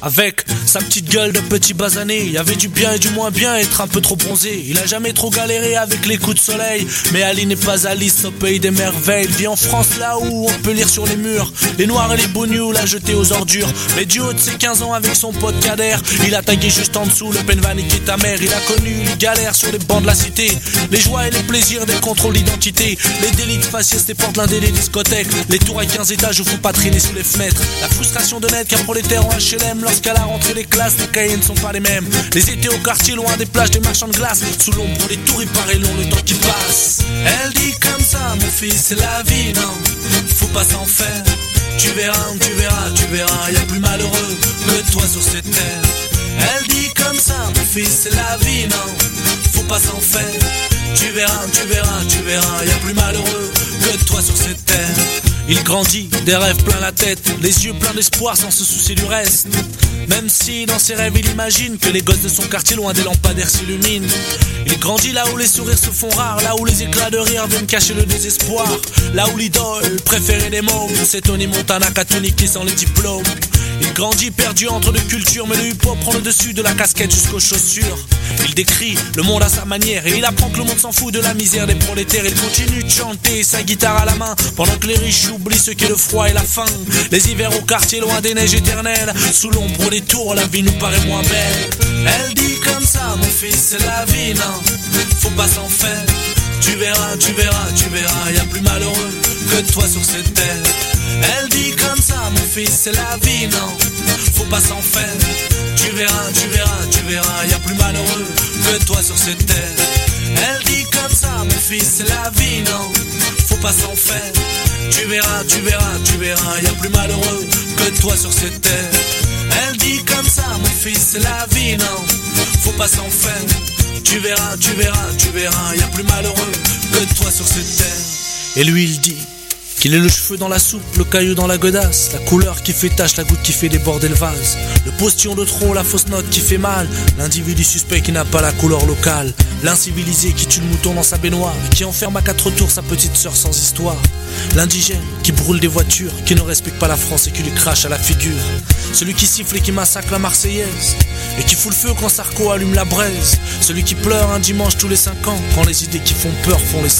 Avec sa petite gueule de petit basané, il y avait du bien et du moins bien, être un peu trop bronzé. Il a jamais trop galéré avec les coups de soleil. Mais Ali n'est pas Alice au pays des merveilles. Il vit en France là où on peut lire sur les murs les noirs et les bonious l'a jeté aux ordures. Mais du haut de ses 15 ans avec son pote Kader, il a tagué juste en dessous le penvan qui est ta mère. Il a connu les galères sur les bancs de la cité, les joies et les plaisirs des contrôles d'identité, les délits de faciès des portes blindées des discothèques, les tours à 15 étages où faut pas traîner sous les fenêtres, la frustration de n'être qu'un prolétaire en HLM. Lorsqu'à la rentrée des classes, les cahiers ne sont pas les mêmes. Les étés au quartier, loin des plages, des marchands de glace. Sous l'ombre des tours, il paraît long le temps qui passe. Elle dit comme ça, mon fils, c'est la vie, non, faut pas s'en faire. Tu verras, tu verras, tu verras, y'a plus malheureux que toi sur cette terre. Elle dit comme ça, mon fils, c'est la vie, non, faut pas s'en faire. Tu verras, tu verras, tu verras, y'a plus malheureux que toi sur cette terre. Il grandit, des rêves plein la tête, les yeux pleins d'espoir sans se soucier du reste. Même si dans ses rêves il imagine que les gosses de son quartier loin des lampadaires s'illuminent. Il grandit là où les sourires se font rares, là où les éclats de rire viennent cacher le désespoir, là où l'idole préférée des mômes, c'est Tony Montana qui sans les diplômes. Il grandit perdu entre deux cultures, mais le hip-hop prend le dessus de la casquette jusqu'aux chaussures. Il décrit le monde à sa manière et il apprend que le monde s'en fout de la misère des prolétaires. Il continue de chanter, sa guitare à la main, pendant que les riches oublient ce qu'est le froid et la faim. Les hivers au quartier loin des neiges éternelles, sous l'ombre des tours, la vie nous paraît moins belle. Elle dit comme ça, mon fils, c'est la vie, non, faut pas s'en faire. Tu verras, tu verras, tu verras, y'a plus malheureux que toi sur cette terre. Elle dit comme ça, mon fils, c'est la vie, non, faut pas s'en faire. Tu verras, tu verras, tu verras, y'a plus malheureux que toi sur cette terre. Elle dit comme ça, mon fils, c'est la vie, non, faut pas s'en faire. Tu verras, tu verras, tu verras, y'a plus malheureux que toi sur cette terre. Elle dit comme ça, mon fils, c'est la vie, non, faut pas s'en faire. Tu verras, tu verras, tu verras, y'a plus malheureux que toi sur cette terre. Et lui il dit qu'il est le cheveu dans la soupe, le caillou dans la godasse, la couleur qui fait tache, la goutte qui fait déborder le vase, le postillon de trop, la fausse note qui fait mal, l'individu suspect qui n'a pas la couleur locale, l'incivilisé qui tue le mouton dans sa baignoire, qui enferme à 4 tours sa petite sœur sans histoire, l'indigène qui brûle des voitures, qui ne respecte pas la France et qui lui crache à la figure, celui qui siffle et qui massacre la Marseillaise, et qui fout le feu quand Sarko allume la braise, celui qui pleure un dimanche tous les 5 ans, quand les idées qui font peur font les 53%,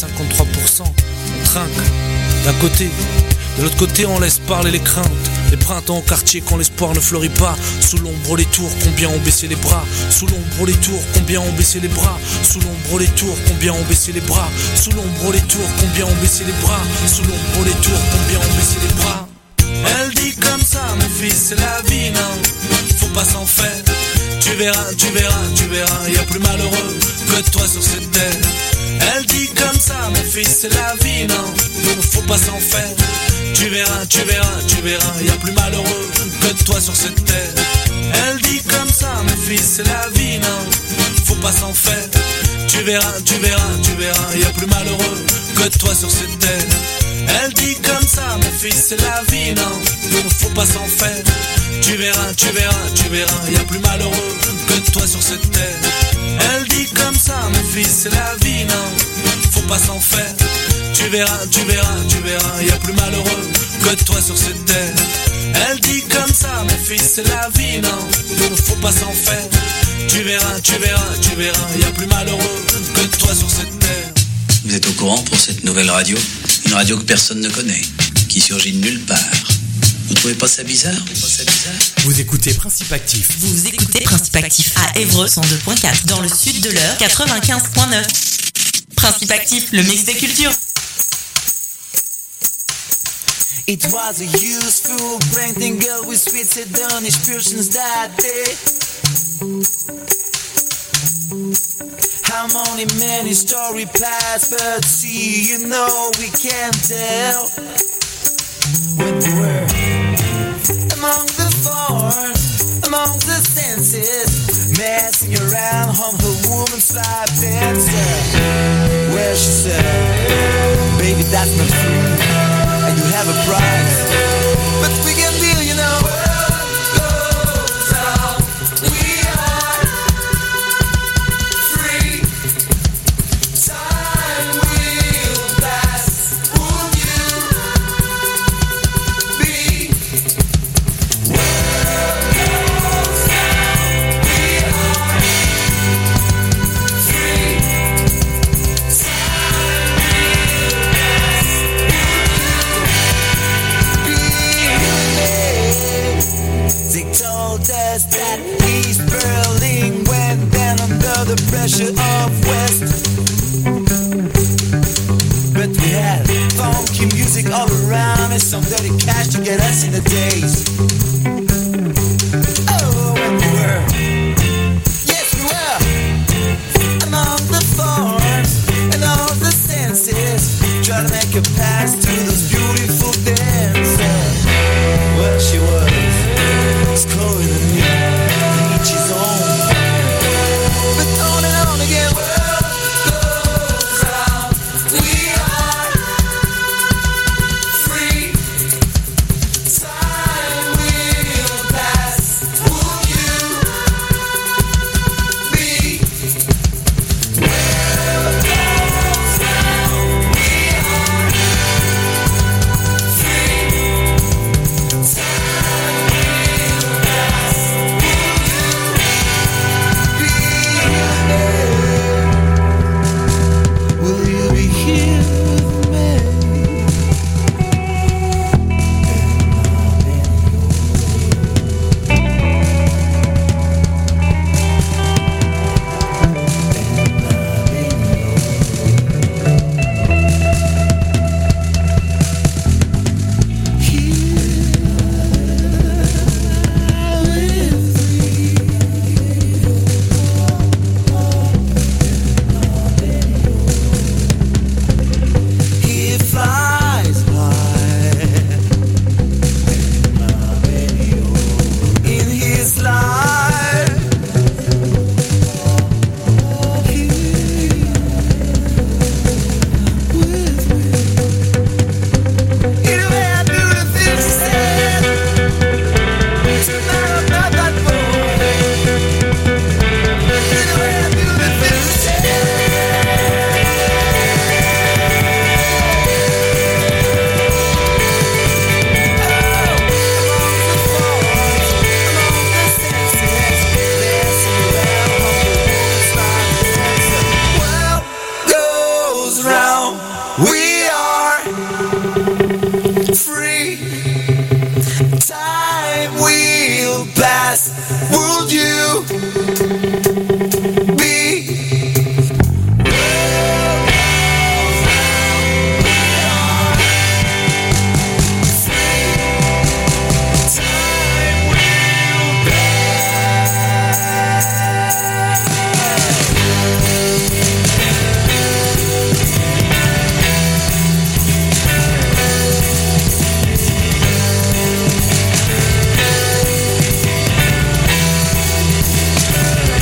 on trinque d'un côté, de l'autre côté on laisse parler les craintes. Les printemps au quartier quand l'espoir ne fleurit pas. Sous l'ombre les tours, combien ont baissé les bras. Sous l'ombre les tours, combien ont baissé les bras. Sous l'ombre les tours, combien ont baissé les bras. Sous l'ombre les tours, combien ont baissé les bras. Sous l'ombre les tours, combien ont baissé les bras. Elle dit comme ça, mon fils, c'est la vie, non, faut pas s'en faire. Tu verras, tu verras, tu verras, y'a plus malheureux que toi sur cette terre. Elle dit comme ça, mon fils, c'est la vie, non, faut pas s'en faire. Tu verras, tu verras, tu verras, y'a plus malheureux que toi sur cette terre. Elle dit comme ça, mon fils, c'est la vie, non, faut pas s'en faire. Tu verras, tu verras, tu verras, y'a plus malheureux que toi sur cette terre. Elle dit comme ça, mon fils, c'est la vie, non, faut pas s'en faire. Tu verras, tu verras, tu verras, y'a plus malheureux que toi sur cette terre. Elle dit comme ça, mon fils, c'est la vie, non, faut pas s'en faire. Tu verras, tu verras, tu verras, y'a plus malheureux que toi sur cette terre. Elle dit comme ça, mon fils, c'est la vie, non, faut pas s'en faire. Tu verras, tu verras, tu verras, y'a plus malheureux que toi sur cette terre. Vous êtes au courant pour cette nouvelle radio? Une radio que personne ne connaît, qui surgit de nulle part. Vous trouvez pas ça bizarre? Vous écoutez Principe Actif. Vous écoutez Principe Actif à Évreux 102.4, dans le sud de l'Eure 95.9. Principe Actif, le mix des cultures. It was a useful pranking girl with sweet hedonish pulsions that day. How many story pass, but see, you know we can't tell. When we were among the thorns, among the senses, messing around on her woman's life dancer. Well, she said, baby, that's not true, and you have a price, but we can deal, you know. pressure of West. But we had funky music all around and some dirty cash to get us in the days. Oh, and we were, yes we were, among the forms and all the senses, trying to make a pass to those beautiful dances. Well, she was scoring a new each his own. But on and on again, world goes round. We are free. Time will pass. Will you be? World goes round. We are free. Time will pass. Will you be here with me? He flies high in his life. Here with me. Anyway, I do the things he said. Tonight I'm not that boy. Anyway, I do the things he said. Goes round, we are free. Time will pass. Would you be? Time will pass.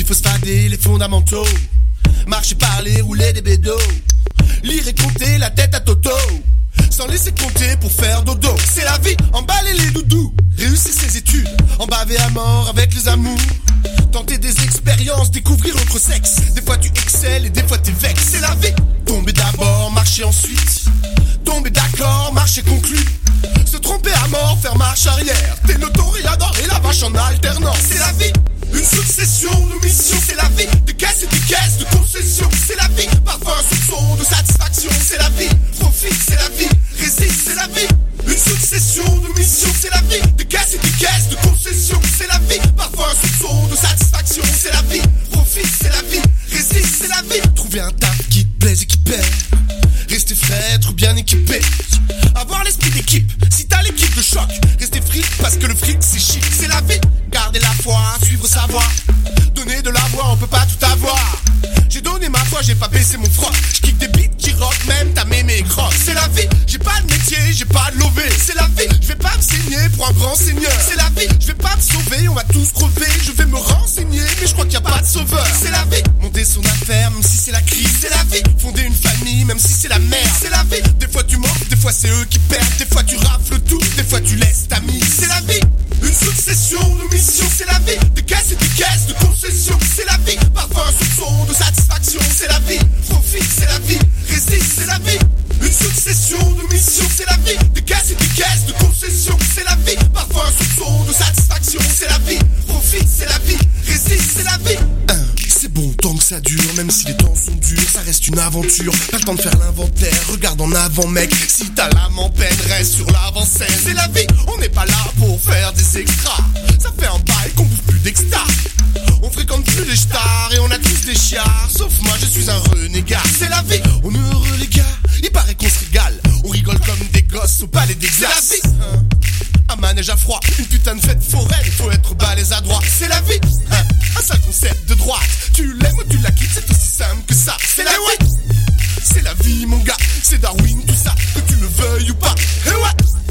faut se fader les fondamentaux. Marcher, parler, rouler des bédos. Lire et compter la tête à Toto. Sans laisser compter pour faire dodo. C'est la vie, emballer les doudous. Réussir ses études, en baver à mort avec les amours. Tenter des expériences, découvrir autre sexe. Des fois tu excelles et des fois t'es vexe. C'est la vie, tomber d'abord, marcher ensuite. Tomber d'accord, marcher conclu. Se tromper à mort, faire marche arrière. T'es notoriador et la vache en alternance. C'est la vie, une succession de missions. C'est la vie, des caisses et des caisses de concessions. C'est la vie, parfois un soupçon de satisfaction. C'est la vie, profite, c'est la vie. Résiste, c'est la vie, une succession de missions. C'est la vie, des caisses et des caisses de concessions. C'est la vie, parfois un soupçon de satisfaction. C'est la vie, profite, c'est la vie. Résiste, c'est la vie. Trouver un taf qui te plaise et qui paie. Rester frais, être bien équipé. Avoir l'esprit d'équipe, si t'as l'équipe de choc. Rester fric parce que le fric c'est chic. C'est la vie, garder la foi, suivre sa voie. Donner de la voix, on peut pas tout avoir. J'ai donné ma foi, j'ai pas baissé mon froc. J'kick des beats qui rock, même ta mémé croque. C'est la vie, j'ai pas de métier, j'ai pas de lové. C'est la vie, je vais pas me saigner pour un grand seigneur. C'est la vie, je vais pas me sauver, on va tous crever. Je vais me renseigner, mais je crois qu'il y a pas de sauveur. C'est la vie, monter son affaire, même si c'est la crise. C'est la vie, fonder une famille, même si c'est la merde. C'est la vie, des fois tu manques, des fois c'est eux qui perdent. Des fois tu rafles tout, des fois tu laisses ta mise. C'est la vie, une succession de missions. C'est la vie, des caisses et des caisses de concessions. C'est la vie, parfois un soupçon de satisfaction. C'est la vie, profite, c'est la vie. Résiste, c'est la vie, une succession de missions. C'est la vie, des caisses et des caisses de concessions. C'est la vie, parfois un soupçon de satisfaction. C'est la vie, profite, c'est la vie. Résiste, c'est la vie. C'est bon tant que ça dure, même si les temps sont durs, ça reste une aventure. Pas le temps de faire l'inventaire, regarde en avant mec. Si ta l'âme en peine, reste sur l'avant-scène. C'est la vie, on n'est pas là pour faire des extras. Ça fait un bail qu'on bouffe plus d'extra. On fréquente plus les stars et on a tous des chiards. Sauf moi, je suis un renégat. C'est la vie, on est heureux les gars. Il paraît qu'on se régale. On rigole comme des gosses au palais des glaces. C'est la vie, un manège à froid, une putain de fête foraine. Faut être balèze à droite. C'est la vie, un sale concept de droite. Tu l'aimes ou tu la quittes, c'est aussi simple que ça. C'est la vie, c'est la vie mon gars. C'est Darwin tout ça, que tu le veuilles ou pas. Et ouais,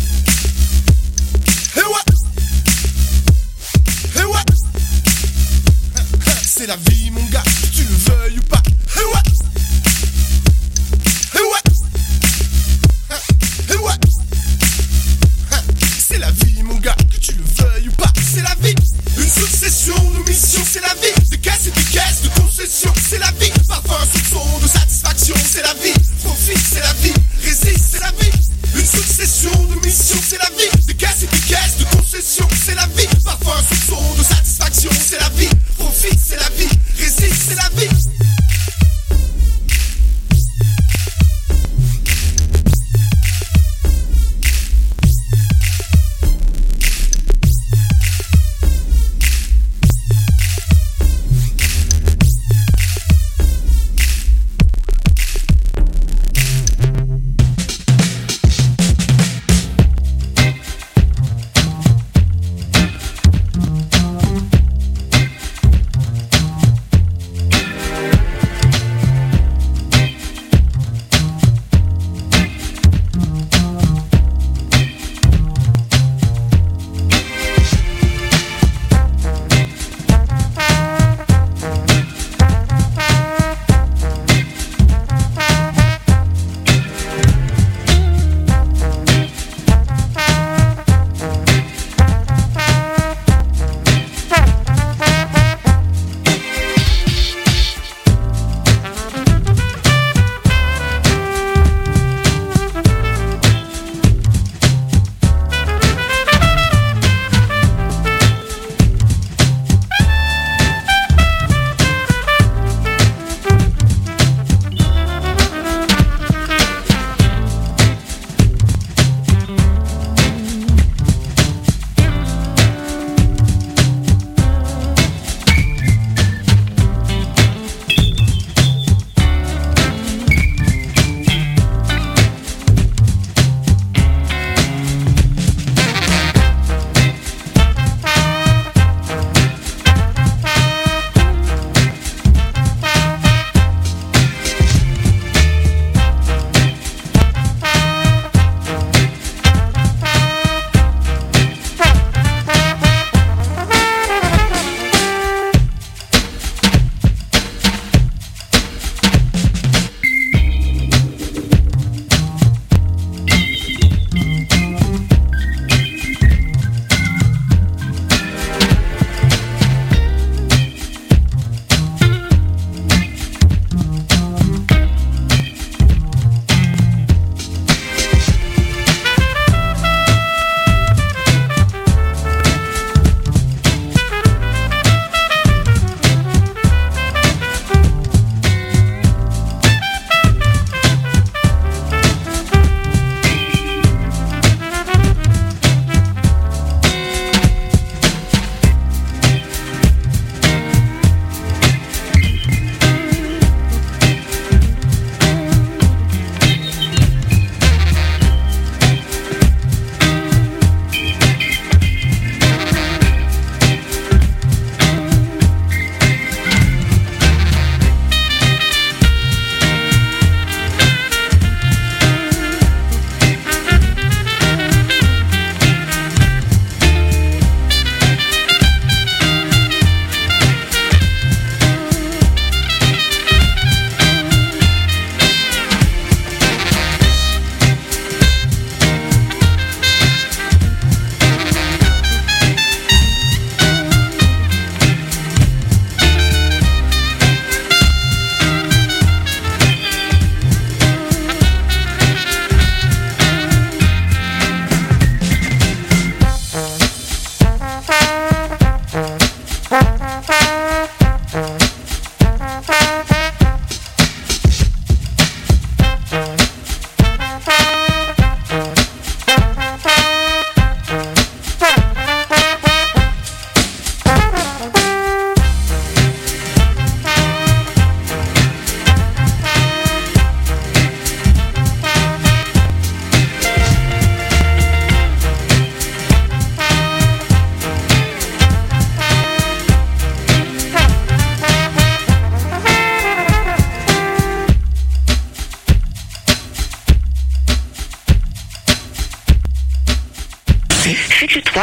et ouais, et ouais. C'est la vie mon gars, que tu le veuilles ou pas. Et ouais, et ouais, et ouais. C'est la vie mon gars, que tu le veuilles ou pas. C'est la vie, une succession de missions. C'est la vie, des caisses et des caisses de concessions. C'est la vie, parfois un soupçon de satisfaction. C'est la vie, profite, c'est la vie. Résiste, c'est la vie, une succession de missions. C'est la vie, des caisses et des caisses de concessions. C'est la vie, parfois un soupçon de satisfaction. C'est la vie, profite, c'est la vie. Résiste, c'est la vie.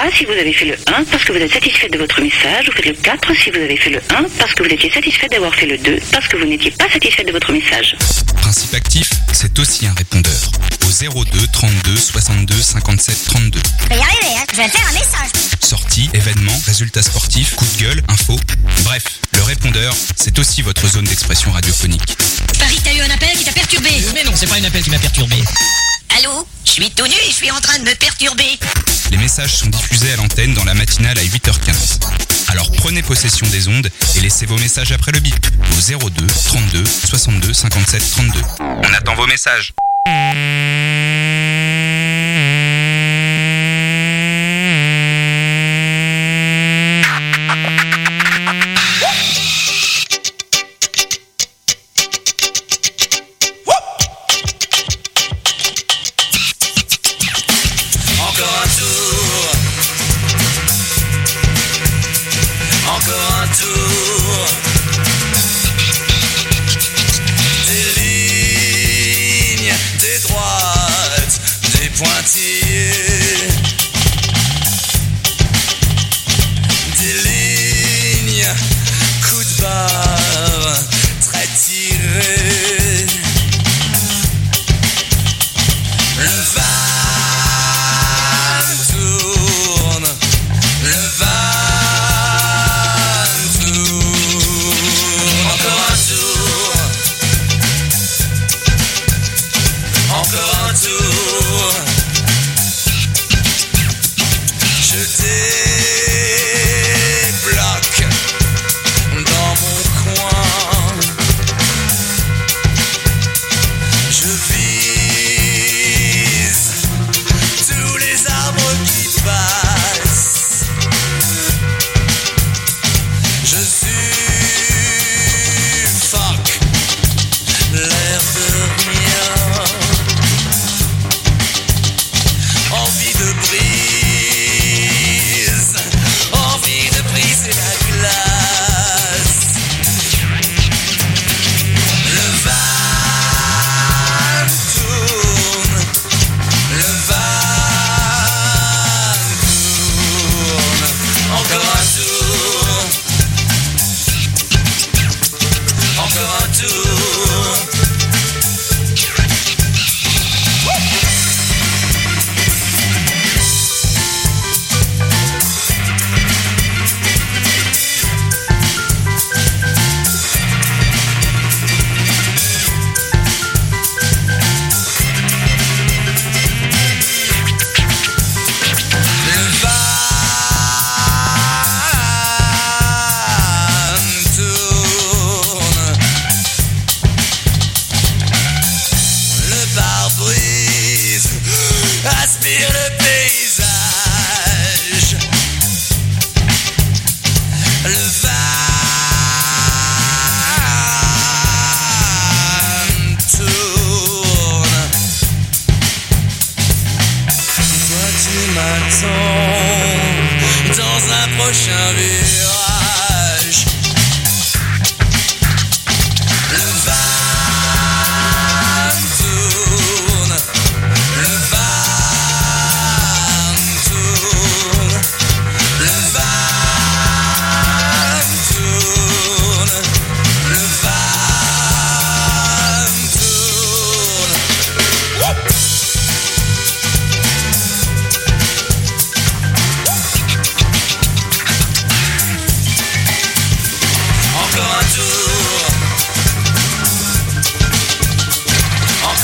3 si vous avez fait le 1 parce que vous êtes satisfait de votre message. Vous faites le 4 si vous avez fait le 1 parce que vous étiez satisfait d'avoir fait le 2 parce que vous n'étiez pas satisfait de votre message. Principe actif, c'est aussi un répondeur. Au 02 32 62 57 32. Je vais y arriver, hein. Je vais faire un message. Sorties, événements, résultats sportifs, coups de gueule, infos. Bref, le répondeur, c'est aussi votre zone d'expression radiophonique. Paris, t'as eu un appel qui t'a perturbé. Mais non, c'est pas un appel qui m'a perturbé. Allô? Je suis tout nu et je suis en train de me perturber. Les messages sont diffusés à l'antenne dans la matinale à 8h15. Alors prenez possession des ondes et laissez vos messages après le bip au 02 32 62 57 32. On attend vos messages.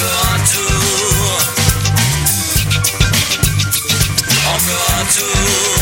Encore un tour.